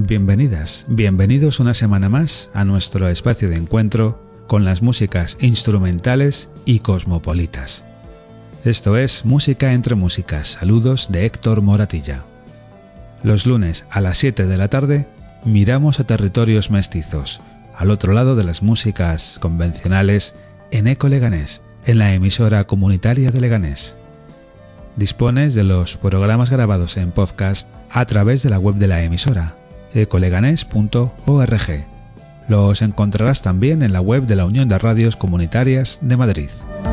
Bienvenidas, bienvenidos una semana más a nuestro espacio de encuentro con las músicas instrumentales y cosmopolitas. Esto es Música entre Músicas. Saludos de Héctor Moratilla. Los lunes a las 7 de la tarde miramos a territorios mestizos, al otro lado de las músicas convencionales, en Eco Leganés, en la emisora comunitaria de Leganés. Dispones de los programas grabados en podcast a través de la web de la emisora, ecoleganés.org. Los encontrarás también en la web de la Unión de Radios Comunitarias de Madrid.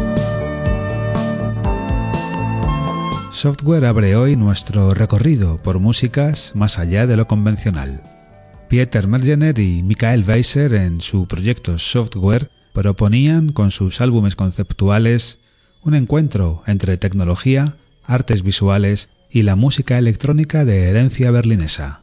Software abre hoy nuestro recorrido por músicas más allá de lo convencional. Pieter Mergener y Michael Weiser en su proyecto Software proponían con sus álbumes conceptuales un encuentro entre tecnología, artes visuales y la música electrónica de herencia berlinesa.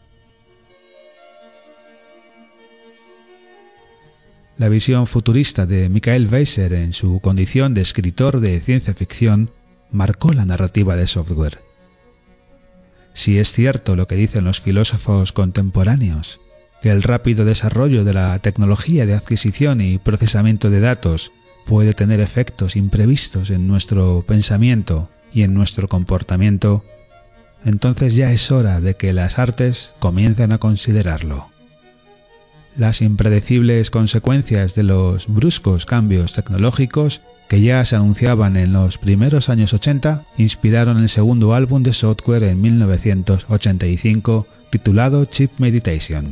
La visión futurista de Michael Weiser en su condición de escritor de ciencia ficción marcó la narrativa de Software. Si es cierto lo que dicen los filósofos contemporáneos, que el rápido desarrollo de la tecnología de adquisición y procesamiento de datos puede tener efectos imprevistos en nuestro pensamiento y en nuestro comportamiento, entonces ya es hora de que las artes comiencen a considerarlo. Las impredecibles consecuencias de los bruscos cambios tecnológicos que ya se anunciaban en los primeros años 80 inspiraron el segundo álbum de Software en 1985 titulado Cheap Meditation.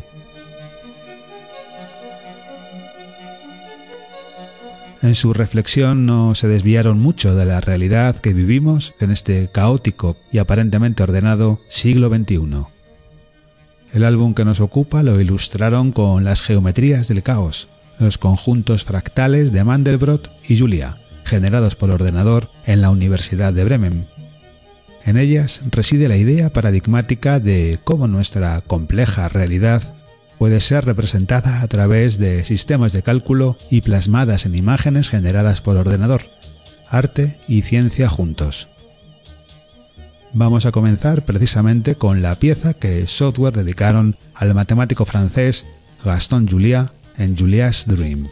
En su reflexión no se desviaron mucho de la realidad que vivimos en este caótico y aparentemente ordenado siglo XXI. El álbum que nos ocupa lo ilustraron con las geometrías del caos, los conjuntos fractales de Mandelbrot y Julia, generados por ordenador en la Universidad de Bremen. En ellas reside la idea paradigmática de cómo nuestra compleja realidad puede ser representada a través de sistemas de cálculo y plasmadas en imágenes generadas por ordenador, arte y ciencia juntos. Vamos a comenzar precisamente con la pieza que Software dedicaron al matemático francés Gaston Julia en Julia's Dream.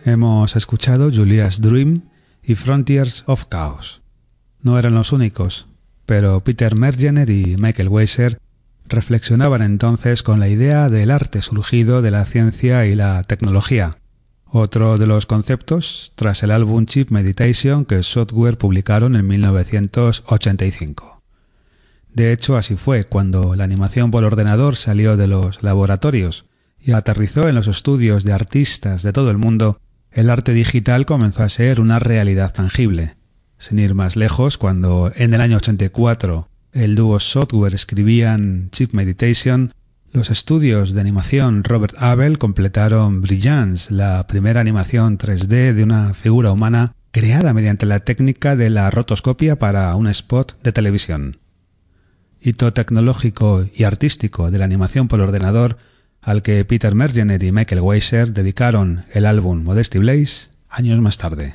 Hemos escuchado Julia's Dream y Frontiers of Chaos. No eran los únicos, pero Peter Mergener y Michael Weiser reflexionaban entonces con la idea del arte surgido de la ciencia y la tecnología, otro de los conceptos tras el álbum Cheap Meditation que Software publicaron en 1985. De hecho, así fue cuando la animación por ordenador salió de los laboratorios y aterrizó en los estudios de artistas de todo el mundo. El arte digital comenzó a ser una realidad tangible. Sin ir más lejos, cuando en el año 84 el dúo Software escribían Cheap Meditation, los estudios de animación Robert Abel completaron Brilliance, la primera animación 3D de una figura humana creada mediante la técnica de la rotoscopia para un spot de televisión. Hito tecnológico y artístico de la animación por ordenador al que Peter Mergener y Michael Weiser dedicaron el álbum Modesty Blaze años más tarde.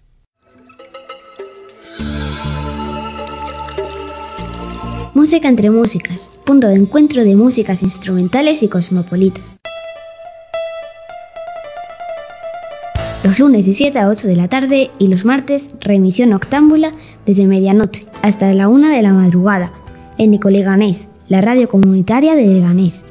Música entre músicas, punto de encuentro de músicas instrumentales y cosmopolitas. Los lunes de 7 a 8 de la tarde y los martes reemisión noctámbula desde medianoche hasta la 1 de la madrugada en Ecoleganés, la radio comunitaria de Leganés.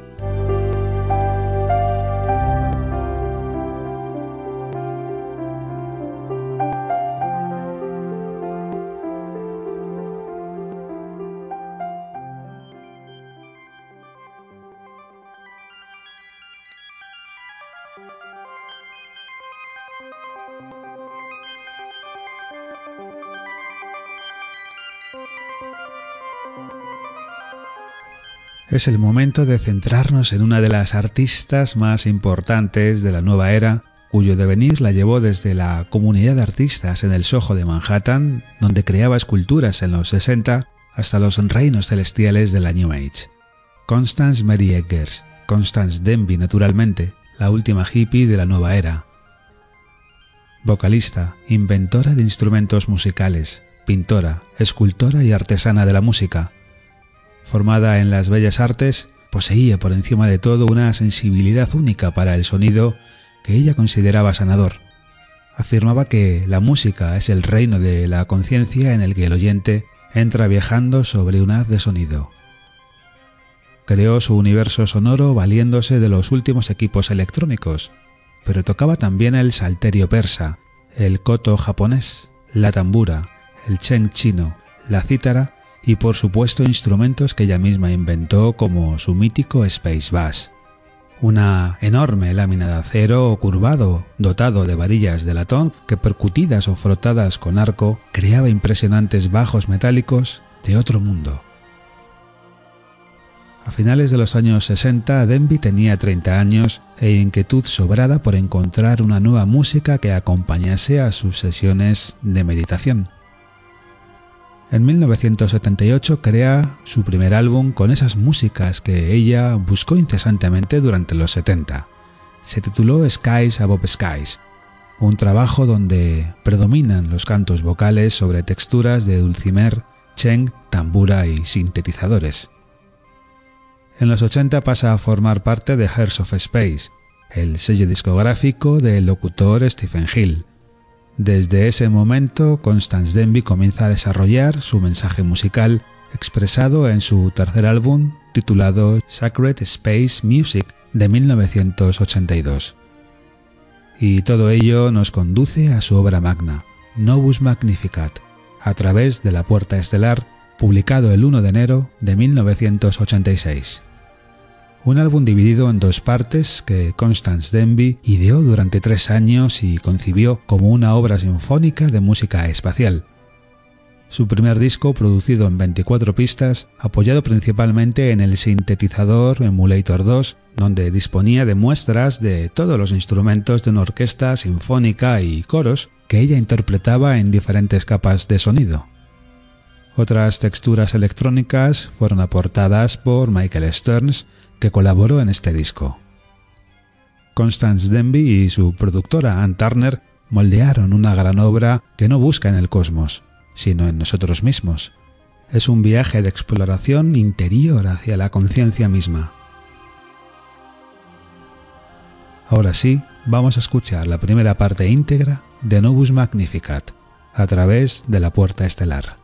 Es el momento de centrarnos en una de las artistas más importantes de la nueva era, cuyo devenir la llevó desde la comunidad de artistas en el Soho de Manhattan, donde creaba esculturas en los 60, hasta los reinos celestiales de la New Age. Constance Mary Eggers, Constance Denby naturalmente, la última hippie de la nueva era. Vocalista, inventora de instrumentos musicales, pintora, escultora y artesana de la música. Formada en las bellas artes, poseía por encima de todo una sensibilidad única para el sonido que ella consideraba sanador. Afirmaba que la música es el reino de la conciencia en el que el oyente entra viajando sobre un haz de sonido. Creó su universo sonoro valiéndose de los últimos equipos electrónicos, pero tocaba también el salterio persa, el koto japonés, la tambura, el cheng chino, la cítara y por supuesto instrumentos que ella misma inventó como su mítico Space Bass. Una enorme lámina de acero curvado, dotado de varillas de latón que percutidas o frotadas con arco creaba impresionantes bajos metálicos de otro mundo. A finales de los años 60, Denby tenía 30 años e inquietud sobrada por encontrar una nueva música que acompañase a sus sesiones de meditación. En 1978 crea su primer álbum con esas músicas que ella buscó incesantemente durante los 70. Se tituló Skies Above Skies, un trabajo donde predominan los cantos vocales sobre texturas de dulcimer, cheng, tambura y sintetizadores. En los 80 pasa a formar parte de Heirs of Space, el sello discográfico del locutor Stephen Hill. Desde ese momento, Constance Denby comienza a desarrollar su mensaje musical expresado en su tercer álbum titulado Sacred Space Music de 1982. Y todo ello nos conduce a su obra magna, Novus Magnificat, a través de La Puerta Estelar, publicado el 1 de enero de 1986. Un álbum dividido en dos partes que Constance Denby ideó durante 3 años y concibió como una obra sinfónica de música espacial. Su primer disco, producido en 24 pistas, apoyado principalmente en el sintetizador Emulator 2, donde disponía de muestras de todos los instrumentos de una orquesta sinfónica y coros que ella interpretaba en diferentes capas de sonido. Otras texturas electrónicas fueron aportadas por Michael Stearns, que colaboró en este disco. Constance Denby y su productora Ann Turner moldearon una gran obra que no busca en el cosmos, sino en nosotros mismos. Es un viaje de exploración interior hacia la conciencia misma. Ahora sí, vamos a escuchar la primera parte íntegra de Novus Magnificat, a través de la Puerta Estelar.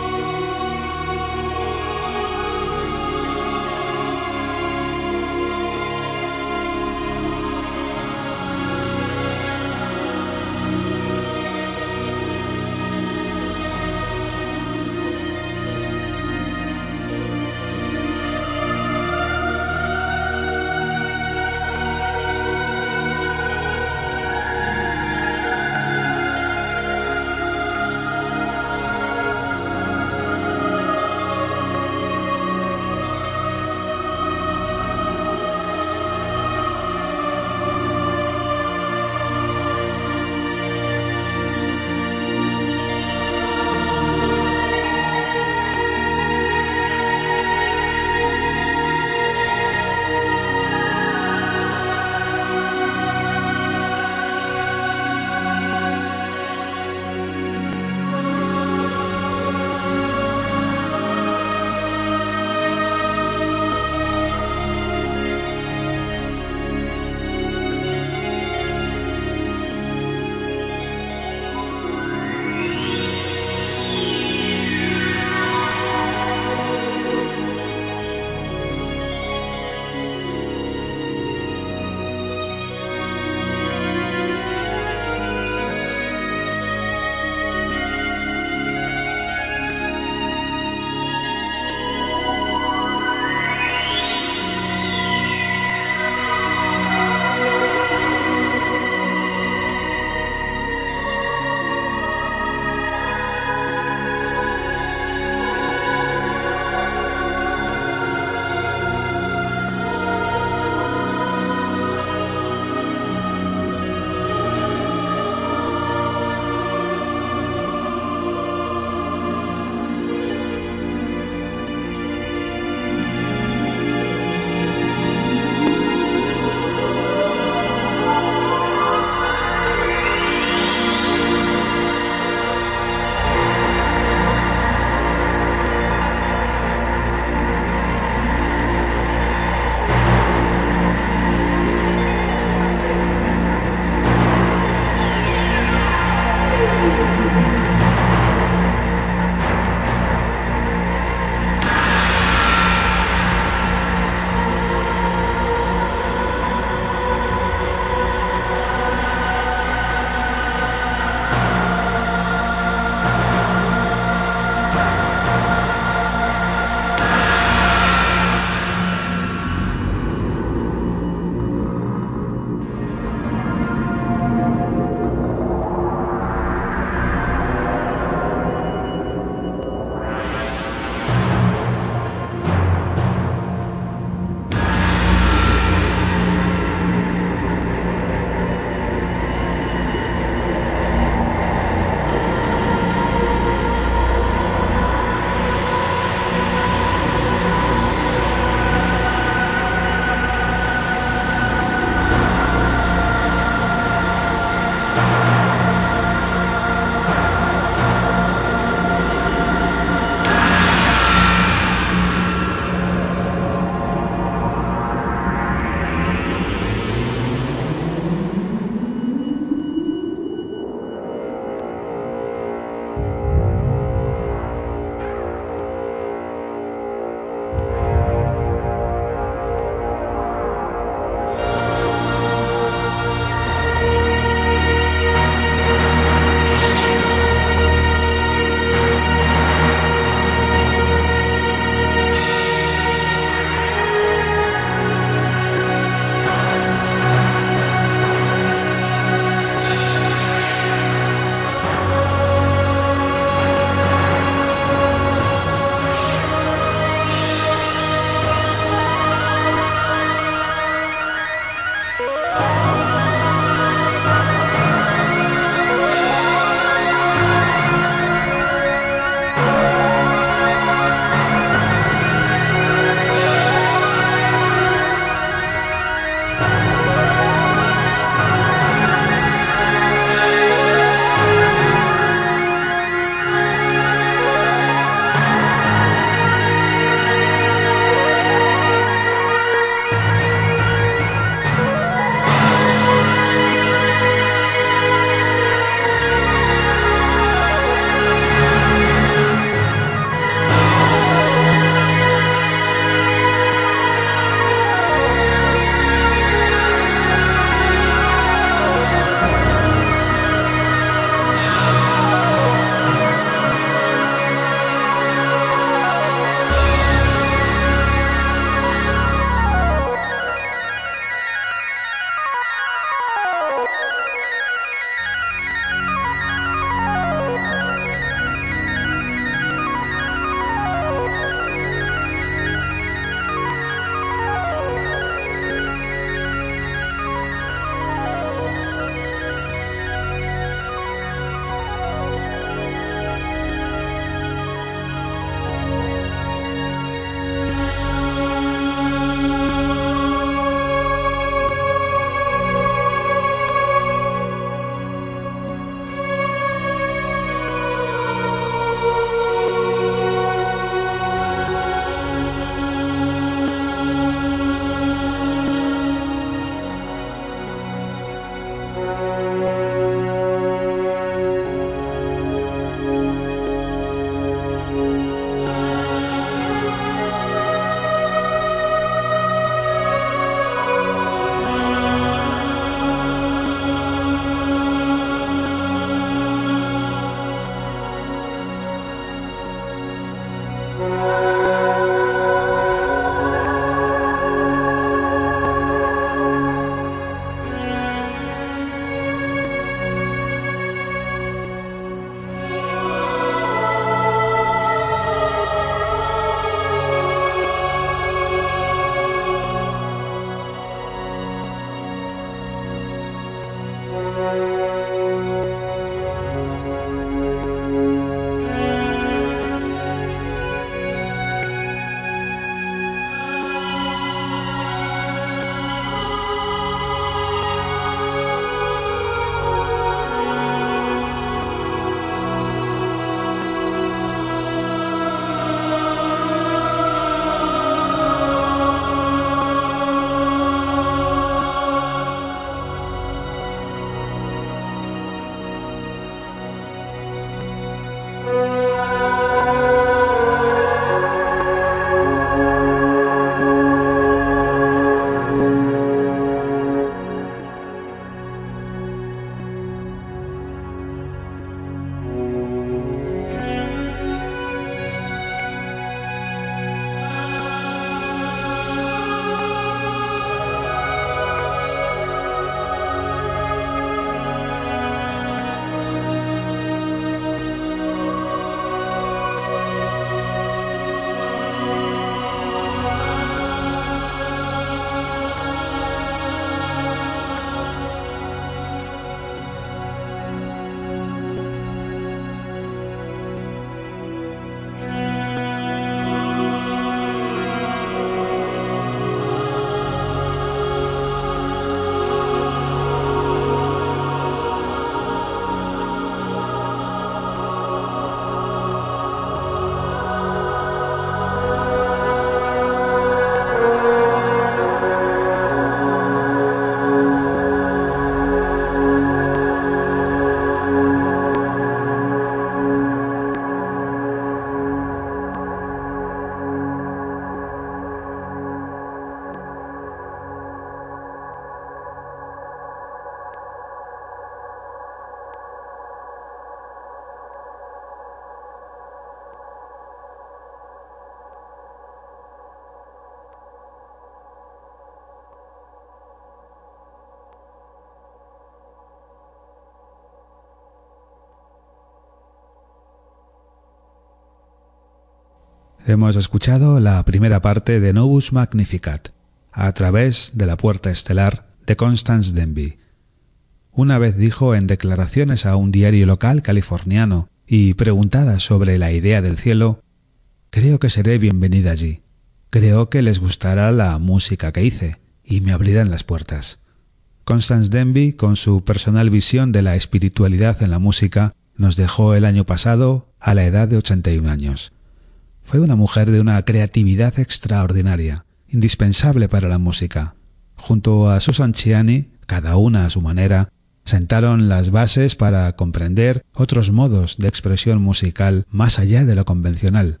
Hemos escuchado la primera parte de Novus Magnificat, a través de la puerta estelar de Constance Denby. Una vez dijo en declaraciones a un diario local californiano y preguntada sobre la idea del cielo: «Creo que seré bienvenida allí. Creo que les gustará la música que hice y me abrirán las puertas». Constance Denby, con su personal visión de la espiritualidad en la música, nos dejó el año pasado a la edad de 81 años. Fue una mujer de una creatividad extraordinaria, indispensable para la música. Junto a Susan Ciani, cada una a su manera, sentaron las bases para comprender otros modos de expresión musical más allá de lo convencional.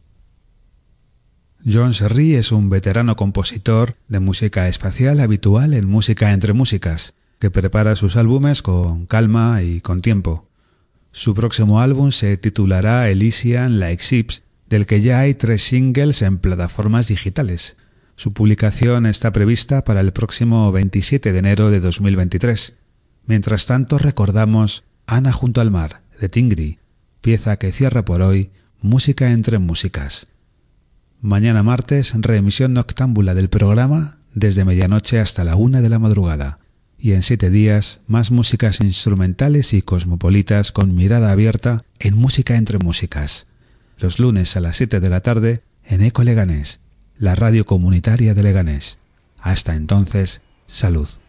John Serry es un veterano compositor de música espacial habitual en Música entre Músicas, que prepara sus álbumes con calma y con tiempo. Su próximo álbum se titulará Elysian Like Ships, del que ya hay 3 singles en plataformas digitales. Su publicación está prevista para el próximo 27 de enero de 2023. Mientras tanto, recordamos Ana junto al mar, de Tingri, pieza que cierra por hoy Música entre Músicas. Mañana martes, reemisión noctámbula del programa desde medianoche hasta la 1 de la madrugada. Y en 7 días, más músicas instrumentales y cosmopolitas con mirada abierta en Música entre Músicas. Los lunes a las 7 de la tarde en Eco Leganés, la radio comunitaria de Leganés. Hasta entonces, salud.